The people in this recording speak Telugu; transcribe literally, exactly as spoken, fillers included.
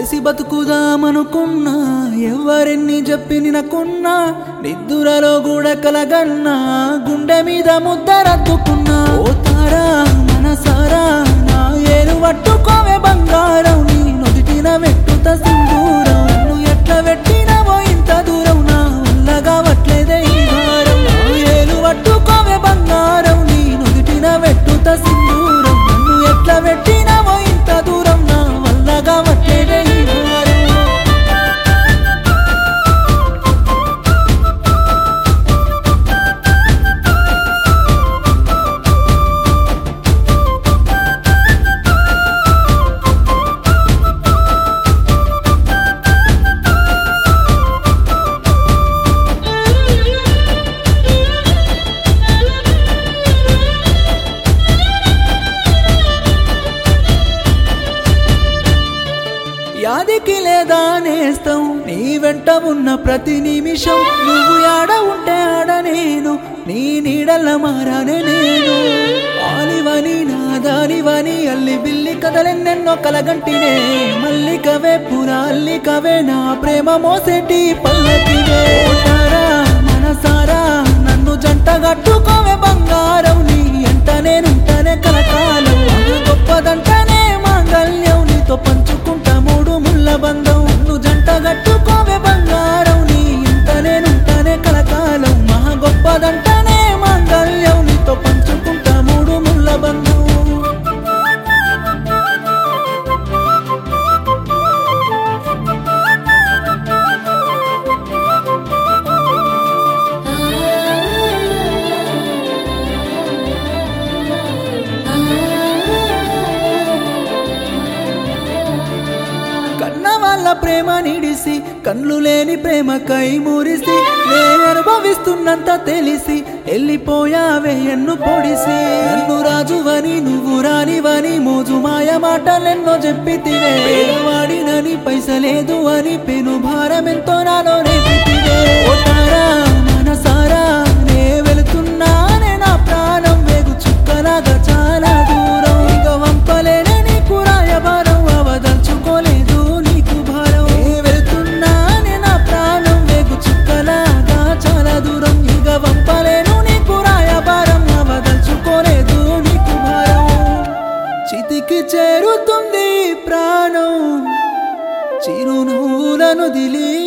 కలిసి బతుకుదామనుకున్నా ఎవరెన్ని చెప్పి నినకున్నా నిద్దురలో కూడా కలగన్నా గుండె మీద ముద్దరద్దుకున్నా ఓ తారా మనసారా నా ఏలు పట్టుకోవే బంగారం నీ నుదిటిన వెట్టుత సింధూరం నన్ను ఎట్లా పెట్టినవో ఇంత దూరం నా వల్ల కావట్లేదే ఈ భారం నా ఏలు పట్టుకోవే బంగారం నీ నుదిటిన వెట్టుత సింధూరం నన్ను ఎట్లా పెట్టినవో ఇంత దూరం నా వల్ల కావట్లేదే ఈ భారం యాదికి లేదా నేస్తం నీ వెంట ఉన్న ప్రతి నిమిషం నువ్వు ఆడ ఉంటే ఆడ నేను నీ నీడల్ల మారానే నేను ఆలివని నాదానివని అల్లి బిల్లి కదలెన్నెన్నో కలగంటినే మల్లికవే పురా అల్లికవే నా ప్రేమ మోసేటి పల్లకివే ఓటారా మనసారా నన్ను జంట గట్టుకోవే బంగారం నీ ఎంట నేనుంటనే కలకాలం గొప్పదంటనే మాంగల్యం నీతో పంచుకుంటా మూడు ముళ్ళ బంధం నువ్వు జంట గట్టుకోవే బంగారం నీ ఇంత నేనుంటానే కలకాలం మహా గొప్పదంటనే మాంగల్యం నీతో పంచుకుంటా మూడు ముళ్ళ బంధం వాళ్ళ ప్రేమ నిడిసి కళ్ళు లేని ప్రేమ కై మురిసి నేను అనుభవిస్తున్నంత తెలిసి వెళ్ళిపోయావే ఎన్ను పొడిసి నన్ను రాజువని నువ్వు రానివని మోజు మాయ మాటలెన్నో చెప్పితివే వాడినని పైసలేదు అని పెను భారమెంతో నాలో రేపితివే ఓటారా మనసారా నే వెళుతున్నానే నా ప్రాణం వేగు చుక్కలాగా చాలా దూరం ఇక వంపలేనే నీకు రాయబారం అవదలుచుకోలేదు వంపలేను నీకు రాయబారం అవదలుచుకోలేదు నీకు భారం చితికి చేరుతుంది ప్రాణం చిరునవ్వులను దిలి